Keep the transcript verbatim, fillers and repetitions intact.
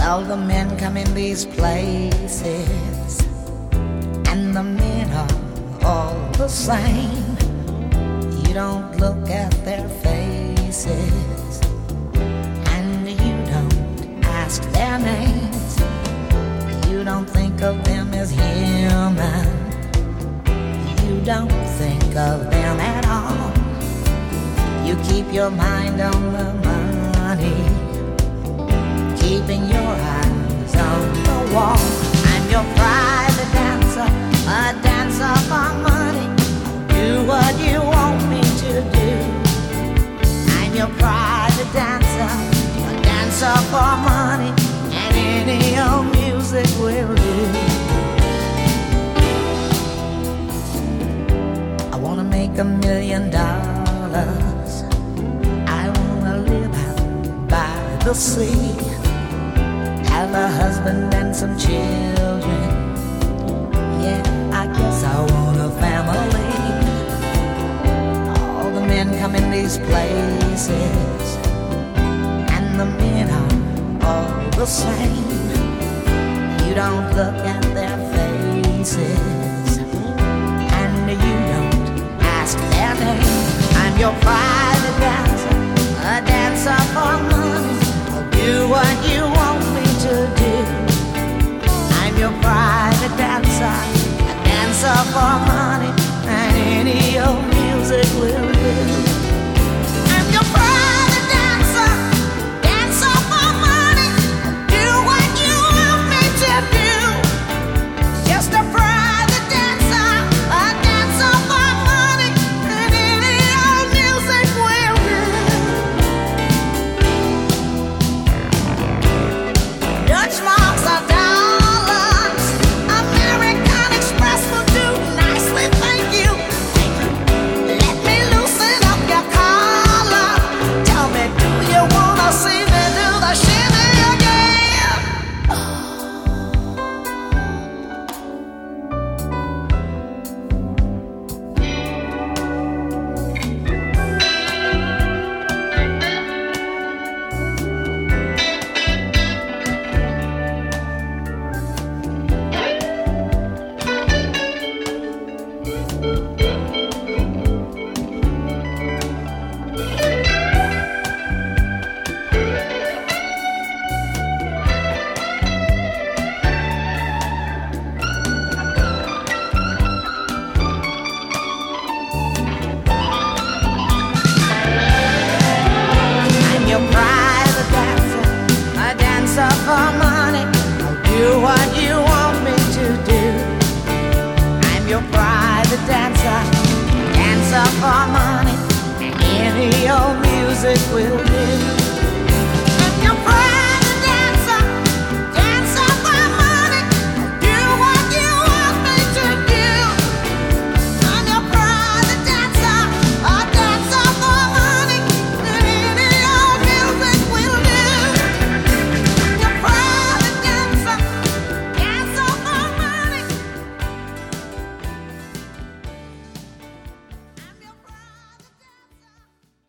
All the men come in these places, and the men are all the same. You don't look at their faces, and you don't ask their names. You don't think of them as human. You don't think of them at all. You keep your mind on the money, keeping your eyes on the wall. I'm your private dancer, a dancer for money. Do what you want me to do. I'm your private dancer, a dancer for money, and any old music will do. I wanna make a million dollars. I wanna live out by the sea, have a husband and some children. Yeah, I guess I want a family. All the men come in these places, and the men are all the same. You don't look at their faces, and you don't ask their name. I'm your private dancer, a dancer for money. I'll do what you want me to do. I'm your private dancer, a dancer for money, and any old music will do. I'm your private dancer, dancer for money. Do what you want me to do. Just a private dancer, a dancer for money, and any old music will do. Dutch marks are dollars, American Express will do nicely, thank you. Let me loosen up your collar. Tell me, do you wanna see me do the shimmy again? I'm your private dancer, a dancer for money. I'll do what you want me to do. I'm your private dancer, dancer for money, and any old music will do.